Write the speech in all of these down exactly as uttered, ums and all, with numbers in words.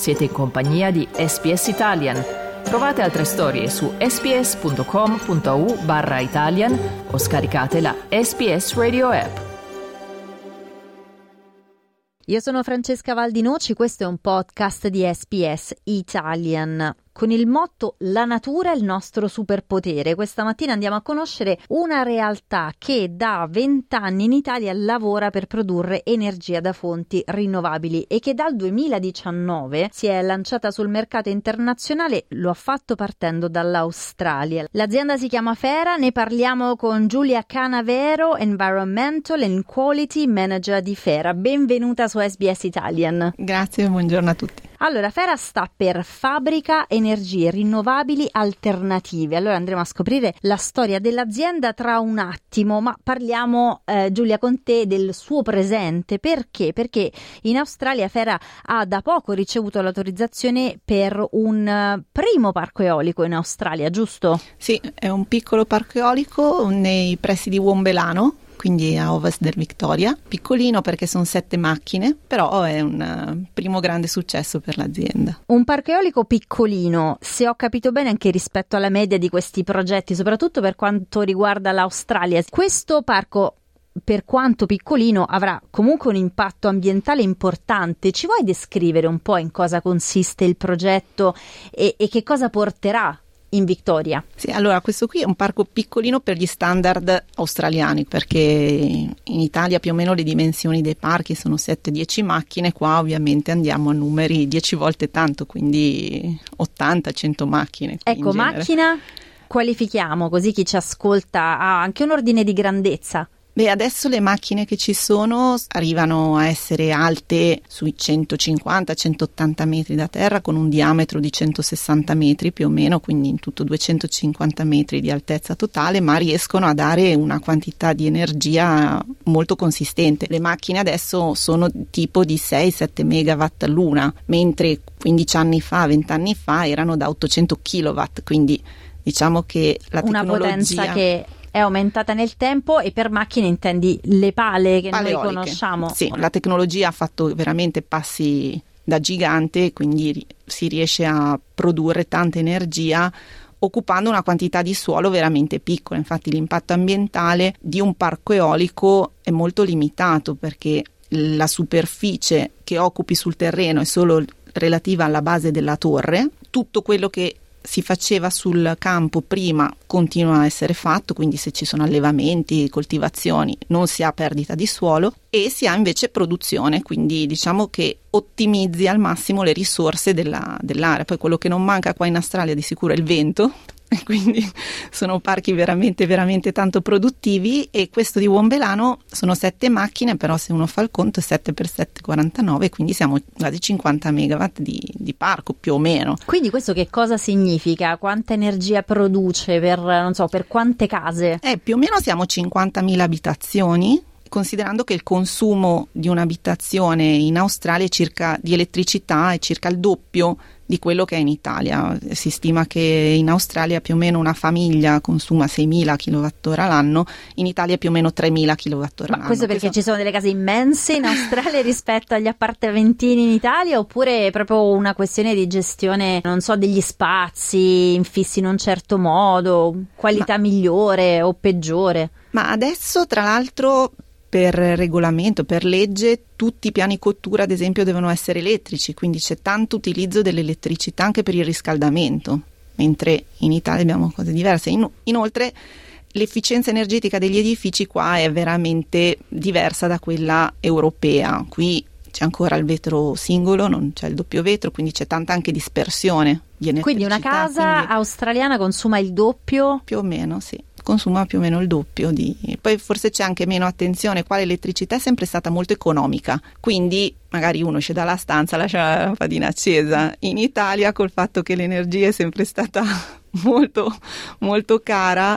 Siete in compagnia di S B S Italian. Trovate altre storie su sbs.com.au barra Italian o scaricate la S B S Radio app. Io sono Francesca Valdinoci, questo è un podcast di S B S Italian. Con il motto "La natura è il nostro superpotere", questa mattina andiamo a conoscere una realtà che da vent'anni in Italia lavora per produrre energia da fonti rinnovabili e che dal duemiladiciannove si è lanciata sul mercato internazionale. Lo ha fatto partendo dall'Australia. L'azienda si chiama Fera, ne parliamo con Giulia Canavero, Environmental and Quality Manager di Fera. Benvenuta su S B S Italian. Grazie, buongiorno a tutti. Allora, Fera sta per Fabbrica Energie Rinnovabili Alternative. Allora andremo a scoprire la storia dell'azienda tra un attimo, ma parliamo, eh, Giulia, con te del suo presente. Perché? Perché in Australia Fera ha da poco ricevuto l'autorizzazione per un uh, primo parco eolico in Australia, giusto? Sì, è un piccolo parco eolico nei pressi di Wombelano, quindi a ovest del Victoria, piccolino perché sono sette macchine, però è un uh, primo grande successo per l'azienda. Un parco eolico piccolino, se ho capito bene, anche rispetto alla media di questi progetti, soprattutto per quanto riguarda l'Australia. Questo parco, per quanto piccolino, avrà comunque un impatto ambientale importante. Ci vuoi descrivere un po' in cosa consiste il progetto e, e che cosa porterà in Victoria? Sì, allora questo qui è un parco piccolino per gli standard australiani, perché in Italia più o meno le dimensioni dei parchi sono sette dieci macchine, qua ovviamente andiamo a numeri dieci volte tanto, quindi ottanta cento macchine. Ecco, macchina, qualifichiamo così chi ci ascolta ha anche un ordine di grandezza. Beh, adesso le macchine che ci sono arrivano a essere alte sui centocinquanta centottanta metri da terra, con un diametro di centosessanta metri più o meno, quindi in tutto duecentocinquanta metri di altezza totale, ma riescono a dare una quantità di energia molto consistente. Le macchine adesso sono tipo di sei sette megawatt l'una, mentre quindici anni fa, venti anni fa erano da ottocento kilowatt, quindi diciamo che la tecnologia... Una potenza che è aumentata nel tempo. E per macchine intendi le pale che pale noi eoliche. conosciamo? Sì, la tecnologia ha fatto veramente passi da gigante, quindi si riesce a produrre tanta energia occupando una quantità di suolo veramente piccola. Infatti l'impatto ambientale di un parco eolico è molto limitato, perché la superficie che occupi sul terreno è solo relativa alla base della torre. Tutto quello che si faceva sul campo prima continua a essere fatto, quindi se ci sono allevamenti, coltivazioni, non si ha perdita di suolo e si ha invece produzione, quindi diciamo che ottimizzi al massimo le risorse della, dell'area. Poi quello che non manca qua in Australia di sicuro è il vento, e quindi sono parchi veramente veramente tanto produttivi. E questo di Wombelano sono sette macchine, però se uno fa il conto è sette per sette quarantanove, quindi siamo quasi cinquanta megawatt di, di parco più o meno. Quindi questo che cosa significa? Quanta energia produce per, non so, per quante case? Eh, più o meno siamo cinquantamila abitazioni, considerando che il consumo di un'abitazione in Australia è circa, di elettricità è circa il doppio di quello che è in Italia. Si stima che in Australia più o meno una famiglia consuma seimila kilowattora l'anno, in Italia più o meno tremila kilowattora l'anno. Ma questo perché questo... ci sono delle case immense in Australia rispetto agli appartamentini in Italia, oppure è proprio una questione di gestione, non so, degli spazi infissi in un certo modo, qualità Ma... migliore o peggiore? Ma adesso tra l'altro per regolamento, per legge, tutti i piani cottura ad esempio devono essere elettrici, quindi c'è tanto utilizzo dell'elettricità anche per il riscaldamento, mentre in Italia abbiamo cose diverse. In, inoltre l'efficienza energetica degli edifici qua è veramente diversa da quella europea. Qui c'è ancora il vetro singolo, non c'è il doppio vetro, quindi c'è tanta anche dispersione di elettricità. Quindi una casa quindi australiana consuma il doppio? Più o meno, sì. Consuma più o meno il doppio di... Poi forse c'è anche meno attenzione, qua l'elettricità è sempre stata molto economica, quindi magari uno esce dalla stanza, lascia la lampadina accesa. In Italia, col fatto che l'energia è sempre stata molto molto cara,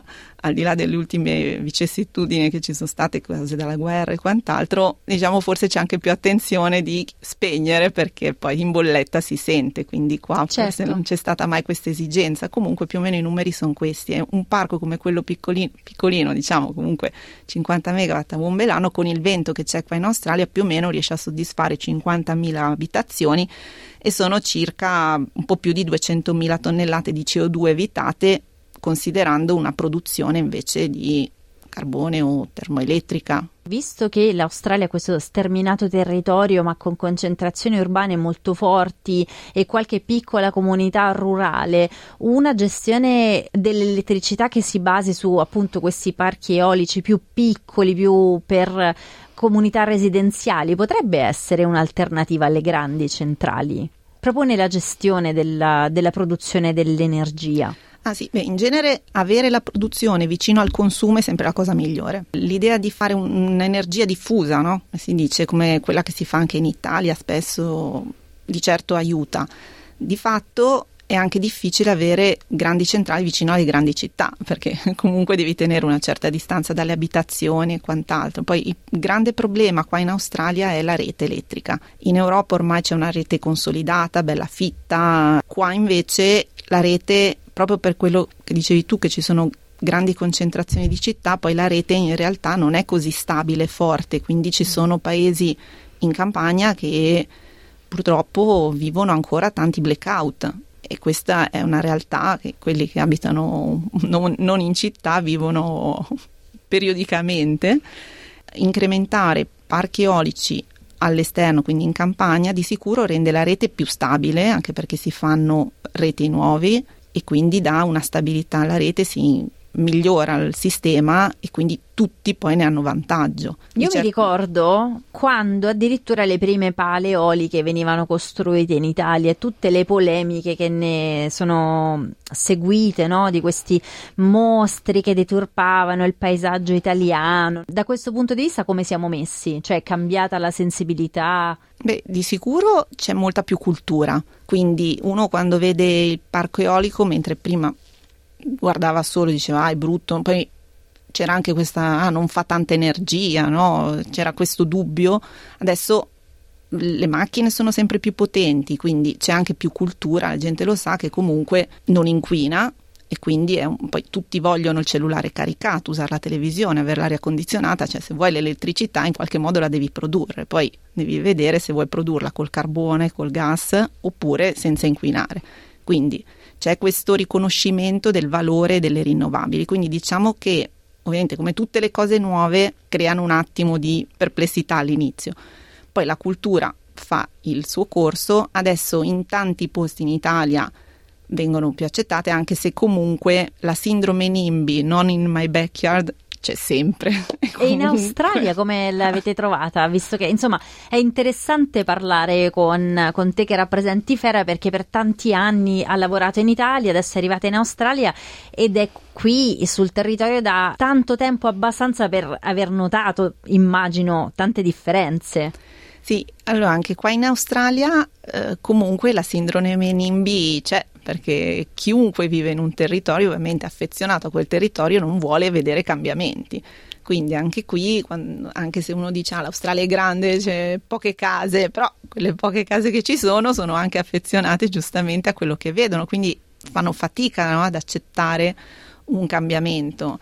al di là delle ultime vicissitudini che ci sono state, cose dalla guerra e quant'altro, diciamo forse c'è anche più attenzione di spegnere, perché poi in bolletta si sente, quindi qua certo. forse non c'è stata mai questa esigenza. Comunque più o meno i numeri sono questi. È un parco come quello piccolino, piccolino diciamo comunque cinquanta megawatt a bombe l'anno, con il vento che c'è qua in Australia più o meno riesce a soddisfare cinquantamila abitazioni e sono circa un po' più di duecentomila tonnellate di C O due evitate, considerando una produzione invece di carbone o termoelettrica. Visto che l'Australia ha questo sterminato territorio ma con concentrazioni urbane molto forti e qualche piccola comunità rurale, una gestione dell'elettricità che si basi su appunto questi parchi eolici più piccoli, più per comunità residenziali, potrebbe essere un'alternativa alle grandi centrali, proprio nella gestione della, della produzione dell'energia. Ah sì, beh, in genere avere la produzione vicino al consumo è sempre la cosa migliore. L'idea di fare un, un'energia diffusa, no? Si dice, come quella che si fa anche in Italia, spesso di certo aiuta. Di fatto è anche difficile avere grandi centrali vicino alle grandi città, perché comunque devi tenere una certa distanza dalle abitazioni e quant'altro. Poi il grande problema qua in Australia è la rete elettrica. In Europa ormai c'è una rete consolidata, bella fitta, qua invece la rete, proprio per quello che dicevi tu, che ci sono grandi concentrazioni di città, poi la rete in realtà non è così stabile e forte, quindi ci sono paesi in campagna che purtroppo vivono ancora tanti blackout, e questa è una realtà che quelli che abitano non, non in città vivono periodicamente. Incrementare parchi eolici all'esterno, quindi in campagna, di sicuro rende la rete più stabile, anche perché si fanno reti nuovi e quindi dà una stabilità alla rete, si migliora il sistema e quindi tutti poi ne hanno vantaggio. Io certo... mi ricordo quando addirittura le prime pale eoliche venivano costruite in Italia e tutte le polemiche che ne sono seguite, no? Di questi mostri che deturpavano il paesaggio italiano. Da questo punto di vista come siamo messi? Cioè è cambiata la sensibilità? Beh, di sicuro c'è molta più cultura, quindi uno quando vede il parco eolico, mentre prima guardava solo, diceva ah è brutto, poi c'era anche questa ah non fa tanta energia, no? C'era questo dubbio. Adesso le macchine sono sempre più potenti, quindi c'è anche più cultura, la gente lo sa che comunque non inquina, e quindi è un, poi tutti vogliono il cellulare caricato, usare la televisione, avere l'aria condizionata, cioè se vuoi l'elettricità in qualche modo la devi produrre, poi devi vedere se vuoi produrla col carbone, col gas oppure senza inquinare. Quindi c'è questo riconoscimento del valore delle rinnovabili, quindi diciamo che ovviamente come tutte le cose nuove creano un attimo di perplessità all'inizio, poi la cultura fa il suo corso. Adesso in tanti posti in Italia vengono più accettate, anche se comunque la sindrome NIMBY, non in my backyard, c'è sempre. E in Australia come l'avete trovata? Visto che insomma è interessante parlare con, con te che rappresenti Fera, perché per tanti anni ha lavorato in Italia, adesso è arrivata in Australia ed è qui sul territorio da tanto tempo, abbastanza per aver notato, immagino, tante differenze. Sì, allora anche qua in Australia eh, comunque la sindrome NIMBY c'è, perché chiunque vive in un territorio ovviamente affezionato a quel territorio non vuole vedere cambiamenti. Quindi anche qui, quando, anche se uno dice ah, l'Australia è grande, c'è poche case, però quelle poche case che ci sono sono anche affezionate giustamente a quello che vedono, quindi fanno fatica, no, ad accettare un cambiamento.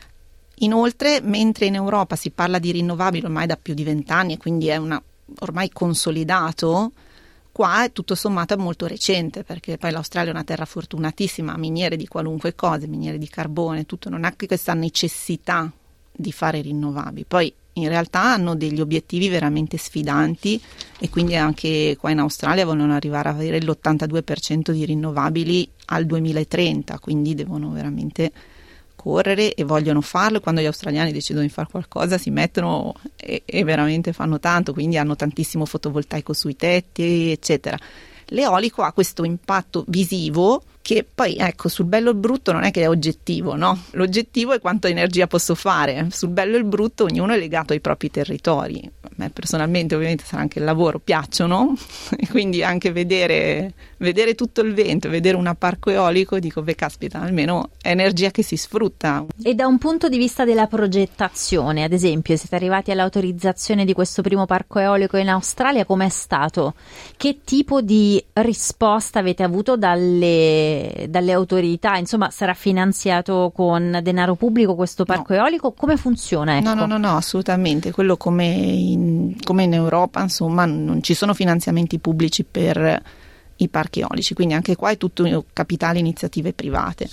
Inoltre, mentre in Europa si parla di rinnovabili ormai da più di vent'anni e quindi è una ormai consolidato, qua è tutto sommato molto recente, perché poi l'Australia è una terra fortunatissima, miniere di qualunque cosa, miniere di carbone, tutto, non ha questa necessità di fare rinnovabili. Poi in realtà hanno degli obiettivi veramente sfidanti e quindi anche qua in Australia vogliono arrivare a avere l'ottantadue per cento di rinnovabili al duemilatrenta, quindi devono veramente correre e vogliono farlo. Quando gli australiani decidono di fare qualcosa si mettono e, e veramente fanno tanto, quindi hanno tantissimo fotovoltaico sui tetti eccetera. L'eolico ha questo impatto visivo che poi ecco sul bello e il brutto non è che è oggettivo, no? L'oggettivo è quanto energia posso fare, sul bello e il brutto ognuno è legato ai propri territori. me personalmente ovviamente sarà anche il lavoro, piacciono, e quindi anche vedere, vedere tutto il vento, vedere un parco eolico, dico beh caspita, almeno è energia che si sfrutta. E da un punto di vista della progettazione, ad esempio, siete arrivati all'autorizzazione di questo primo parco eolico in Australia, com'è stato? Che tipo di risposta avete avuto dalle, dalle autorità? Insomma, sarà finanziato con denaro pubblico questo parco no. eolico? Come funziona? Ecco. No, no, no, no, assolutamente. Quello come in, come in Europa, insomma, non ci sono finanziamenti pubblici per i parchi eolici, quindi anche qua è tutto capitale, iniziative private.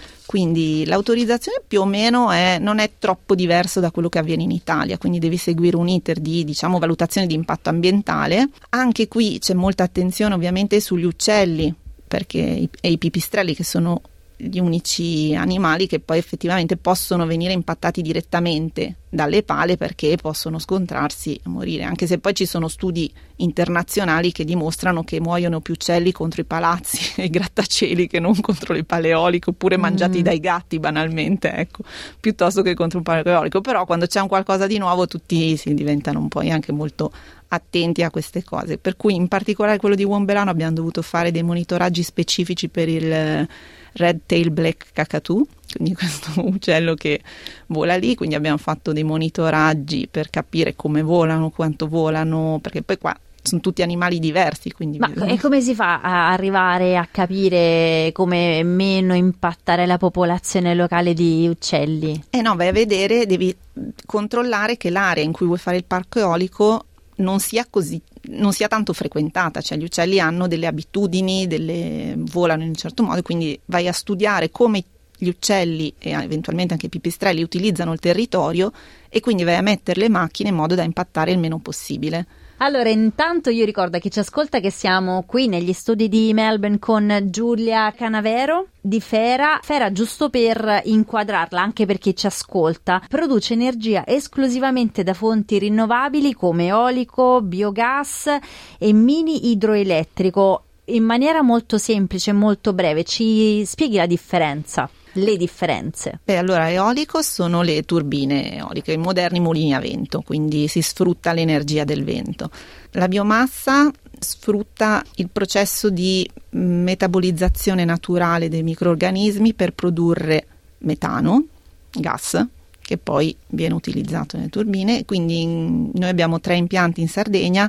Quindi l'autorizzazione più o meno è, non è troppo diverso da quello che avviene in Italia, quindi devi seguire un iter di, diciamo, valutazione di impatto ambientale. Anche qui c'è molta attenzione ovviamente sugli uccelli, perché i, e i pipistrelli, che sono gli unici animali che poi effettivamente possono venire impattati direttamente dalle pale, perché possono scontrarsi e morire, anche se poi ci sono studi internazionali che dimostrano che muoiono più uccelli contro i palazzi e i grattacieli che non contro le pale eoliche, oppure mangiati mm. dai gatti banalmente, ecco, piuttosto che contro un parco eolico. Però quando c'è un qualcosa di nuovo tutti si diventano un po' anche molto attenti a queste cose, per cui in particolare quello di Womberano abbiamo dovuto fare dei monitoraggi specifici per il Red Tail Black Cockatoo, quindi questo uccello che vola lì, quindi abbiamo fatto dei monitoraggi per capire come volano, quanto volano, perché poi qua sono tutti animali diversi. Quindi Ma e come si fa a arrivare a capire come meno impattare la popolazione locale di uccelli? Eh no, vai a vedere, devi controllare che l'area in cui vuoi fare il parco eolico non sia così, non sia tanto frequentata, cioè gli uccelli hanno delle abitudini, delle, volano in un certo modo, quindi vai a studiare come gli uccelli e eventualmente anche i pipistrelli utilizzano il territorio, e quindi vai a mettere le macchine in modo da impattare il meno possibile. Allora, intanto io ricordo a chi ci ascolta che siamo qui negli studi di Melbourne con Giulia Canavero di Fera. Fera, giusto per inquadrarla, anche per chi ci ascolta, produce energia esclusivamente da fonti rinnovabili come eolico, biogas e mini idroelettrico. In maniera molto semplice e molto breve, ci spieghi la differenza? Le differenze? Beh, allora, eolico sono le turbine eoliche, i moderni mulini a vento, quindi si sfrutta l'energia del vento. La biomassa sfrutta il processo di metabolizzazione naturale dei microrganismi per produrre metano, gas, che poi viene utilizzato nelle turbine. Quindi in, noi abbiamo tre impianti in Sardegna,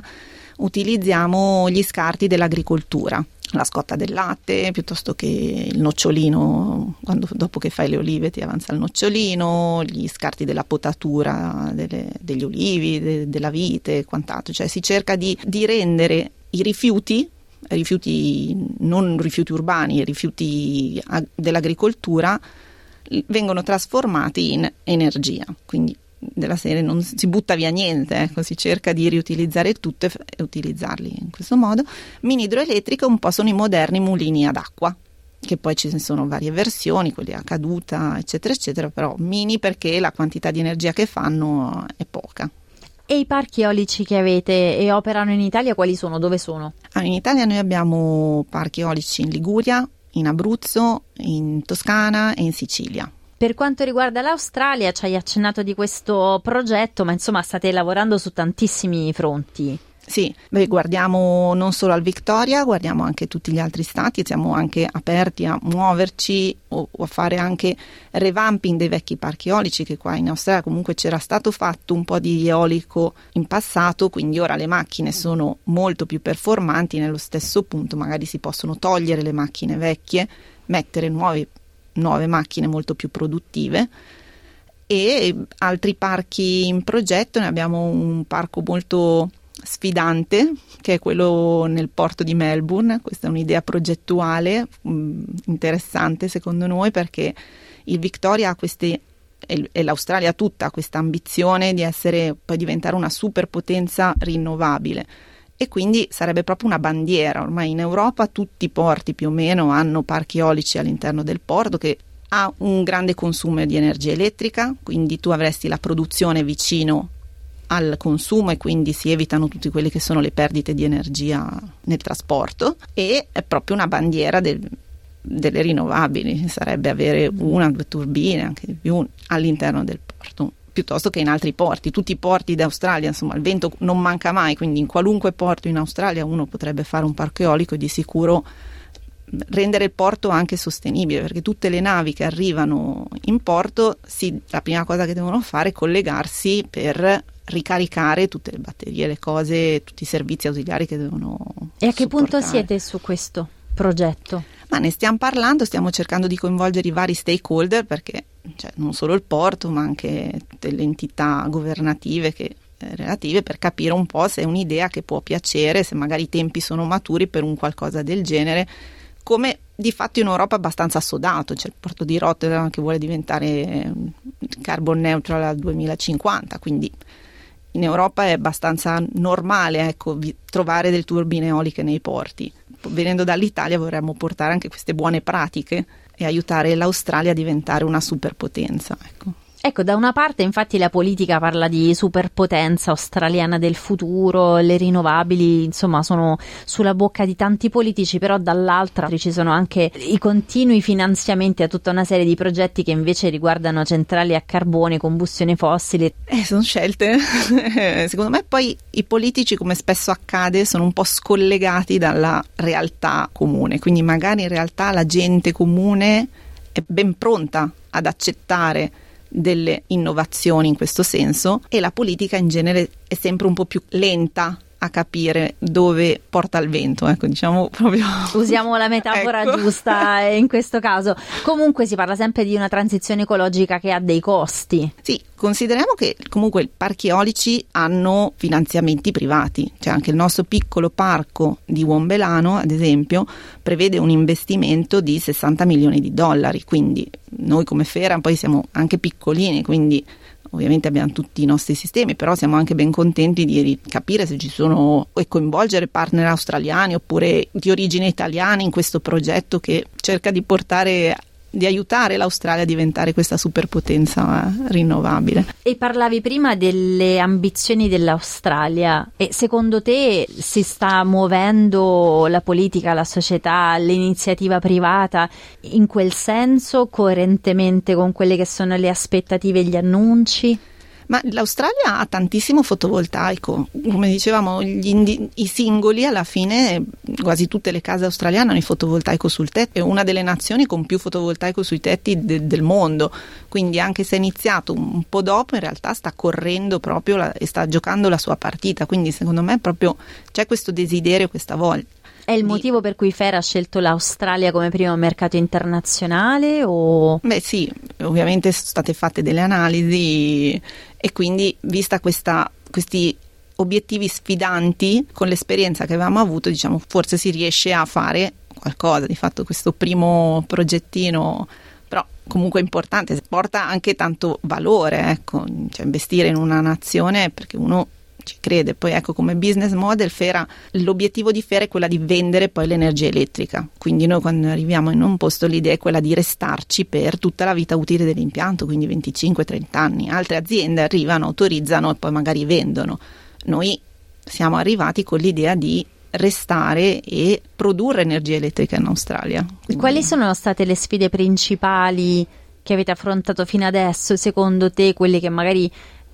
utilizziamo gli scarti dell'agricoltura, la scotta del latte piuttosto che il nocciolino, quando dopo che fai le olive ti avanza il nocciolino, gli scarti della potatura delle, degli olivi, de, della vite e quant'altro. Cioè si cerca di, di rendere i rifiuti, rifiuti non rifiuti urbani, rifiuti dell'agricoltura, vengono trasformati in energia, quindi della serie non si butta via niente, ecco, si cerca di riutilizzare tutto e, f- e utilizzarli in questo modo. Mini idroelettriche un po' sono i moderni mulini ad acqua, che poi ci sono varie versioni, quelli a caduta eccetera eccetera, però mini perché la quantità di energia che fanno è poca. E i parchi eolici che avete e operano in Italia quali sono? Dove sono? Ah, in Italia noi abbiamo parchi eolici in Liguria, in Abruzzo, in Toscana e in Sicilia. Per quanto riguarda l'Australia, ci hai accennato di questo progetto, ma insomma state lavorando su tantissimi fronti. Sì, beh, guardiamo non solo al Victoria, guardiamo anche tutti gli altri stati, siamo anche aperti a muoverci o, o a fare anche revamping dei vecchi parchi eolici, che qua in Australia comunque c'era stato fatto un po' di eolico in passato, quindi ora le macchine sono molto più performanti. Nello stesso punto magari si possono togliere le macchine vecchie, mettere nuovi nuove macchine molto più produttive. E altri parchi in progetto, ne abbiamo un parco molto sfidante che è quello nel porto di Melbourne. Questa è un'idea progettuale mh, interessante secondo noi, perché il Victoria ha queste e l'Australia tutta ha questa ambizione di essere, poi diventare una superpotenza rinnovabile, e quindi sarebbe proprio una bandiera. Ormai in Europa tutti i porti più o meno hanno parchi eolici all'interno del porto, che ha un grande consumo di energia elettrica, quindi tu avresti la produzione vicino al consumo e quindi si evitano tutte quelle che sono le perdite di energia nel trasporto, e è proprio una bandiera del, delle rinnovabili. Sarebbe avere una, due turbine, anche di più, all'interno del porto. piuttosto che in altri porti. Tutti i porti d'Australia, insomma, il vento non manca mai, quindi in qualunque porto in Australia uno potrebbe fare un parco eolico e di sicuro rendere il porto anche sostenibile, perché tutte le navi che arrivano in porto, sì, la prima cosa che devono fare è collegarsi per ricaricare tutte le batterie, le cose, tutti i servizi ausiliari che devono E a che supportare. punto siete su questo progetto? Ma ne stiamo parlando, stiamo cercando di coinvolgere i vari stakeholder, perché cioè, non solo il porto ma anche tutte le entità governative che, eh, relative, per capire un po' se è un'idea che può piacere, se magari i tempi sono maturi per un qualcosa del genere, come di fatto in Europa è abbastanza assodato. C'è il porto di Rotterdam che vuole diventare carbon neutral al duemilacinquanta, quindi in Europa è abbastanza normale, ecco, vi, trovare delle turbine eoliche nei porti. Venendo dall'Italia vorremmo portare anche queste buone pratiche e aiutare l'Australia a diventare una superpotenza, ecco. Ecco, da una parte infatti la politica parla di superpotenza australiana del futuro, le rinnovabili insomma sono sulla bocca di tanti politici, però dall'altra ci sono anche i continui finanziamenti a tutta una serie di progetti che invece riguardano centrali a carbone, combustione fossile. Eh, sono scelte, secondo me poi i politici, come spesso accade, sono un po' scollegati dalla realtà comune, quindi magari in realtà la gente comune è ben pronta ad accettare delle innovazioni in questo senso e la politica in genere è sempre un po' più lenta a capire dove porta il vento, ecco, diciamo proprio. Usiamo la metafora ecco. giusta in questo caso. Comunque si parla sempre di una transizione ecologica che ha dei costi. Sì, consideriamo che comunque i parchi eolici hanno finanziamenti privati, cioè anche il nostro piccolo parco di Wombelano, ad esempio, prevede un investimento di sessanta milioni di dollari, quindi noi come Fera poi siamo anche piccolini, quindi ovviamente abbiamo tutti i nostri sistemi, però siamo anche ben contenti di capire se ci sono e coinvolgere partner australiani oppure di origine italiana in questo progetto che cerca di portare, di aiutare l'Australia a diventare questa superpotenza rinnovabile. E parlavi prima delle ambizioni dell'Australia, e secondo te si sta muovendo la politica, la società, l'iniziativa privata in quel senso, coerentemente con quelle che sono le aspettative e gli annunci? Ma l'Australia ha tantissimo fotovoltaico, come dicevamo gli indi- i singoli alla fine quasi tutte le case australiane hanno il fotovoltaico sul tetto, è una delle nazioni con più fotovoltaico sui tetti de- del mondo, quindi anche se è iniziato un po' dopo in realtà sta correndo proprio la- e sta giocando la sua partita, quindi secondo me proprio c'è questo desiderio questa volta. È il motivo per cui Fera ha scelto l'Australia come primo mercato internazionale o? Beh sì, ovviamente sono state fatte delle analisi e quindi vista questa, questi obiettivi sfidanti con l'esperienza che avevamo avuto, diciamo forse si riesce a fare qualcosa. Di fatto questo primo progettino però comunque importante, porta anche tanto valore, ecco, cioè investire in una nazione perché uno ci crede. Poi ecco, come business model Fera, l'obiettivo di Fera è quella di vendere poi l'energia elettrica, quindi noi quando arriviamo in un posto l'idea è quella di restarci per tutta la vita utile dell'impianto, quindi venticinque trenta anni. Altre aziende arrivano, autorizzano e poi magari vendono. Noi siamo arrivati con l'idea di restare e produrre energia elettrica in Australia. Quindi... Quali sono state le sfide principali che avete affrontato fino adesso, secondo te, quelle che magari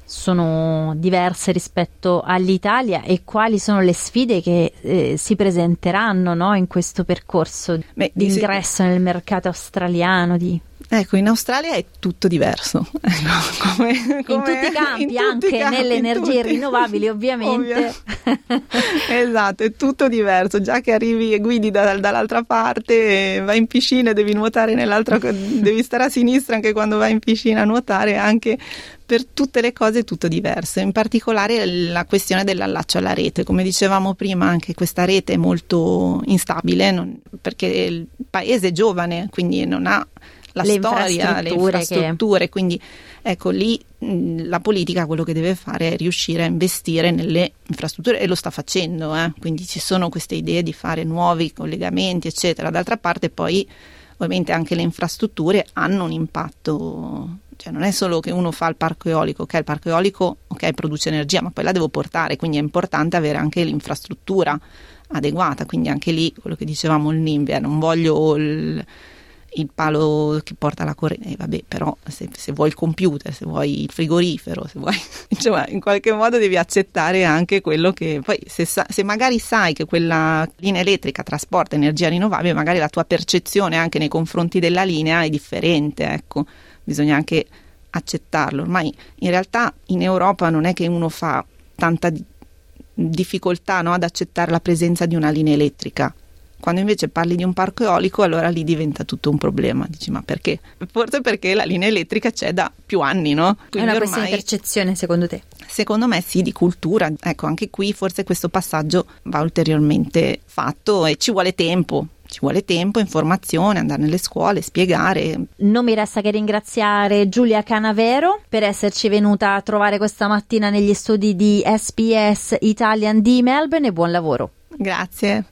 sono diverse rispetto all'Italia, e quali sono le sfide che eh, si presenteranno, no, in questo percorso Beh, di ingresso nel mercato australiano? Di... Ecco, in Australia è tutto diverso. Ecco, come, come, in tutti i campi, tutti anche i campi, nelle energie tutti. rinnovabili, ovviamente. Ovvio. Esatto, è tutto diverso. Già che arrivi e guidi da, dall'altra parte, vai in piscina e devi nuotare nell'altra, devi stare a sinistra anche quando vai in piscina a nuotare, anche per tutte le cose è tutto diverso. In particolare la questione dell'allaccio alla rete, come dicevamo prima, anche questa rete è molto instabile, non, perché il paese è giovane, quindi non ha la le storia, infrastrutture le infrastrutture, che... quindi ecco lì mh, la politica quello che deve fare è riuscire a investire nelle infrastrutture, e lo sta facendo, eh? Quindi ci sono queste idee di fare nuovi collegamenti eccetera. D'altra parte poi ovviamente anche le infrastrutture hanno un impatto, cioè non è solo che uno fa il parco eolico, ok, il parco eolico ok produce energia, ma poi la devo portare, quindi è importante avere anche l'infrastruttura adeguata, quindi anche lì quello che dicevamo il NIMBY, eh, non voglio il il palo che porta la corrente, eh, vabbè, però se, se vuoi il computer, se vuoi il frigorifero, se vuoi, insomma, in qualche modo devi accettare anche quello che poi se, sa, se magari sai che quella linea elettrica trasporta energia rinnovabile, magari la tua percezione anche nei confronti della linea è differente, ecco, bisogna anche accettarlo. Ormai in realtà in Europa non è che uno fa tanta difficoltà, no, ad accettare la presenza di una linea elettrica. Quando invece parli di un parco eolico, allora lì diventa tutto un problema. Dici, ma perché? Forse perché la linea elettrica c'è da più anni, no? Quindi è una questione di percezione, secondo te? Secondo me sì, di cultura. Ecco, anche qui forse questo passaggio va ulteriormente fatto e ci vuole tempo. Ci vuole tempo, informazione, andare nelle scuole, spiegare. Non mi resta che ringraziare Giulia Canavero per esserci venuta a trovare questa mattina negli studi di S B S Italian di Melbourne e buon lavoro. Grazie.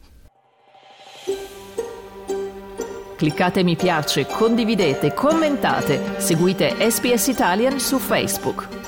Cliccate mi piace, condividete, commentate, seguite S B S Italian su Facebook.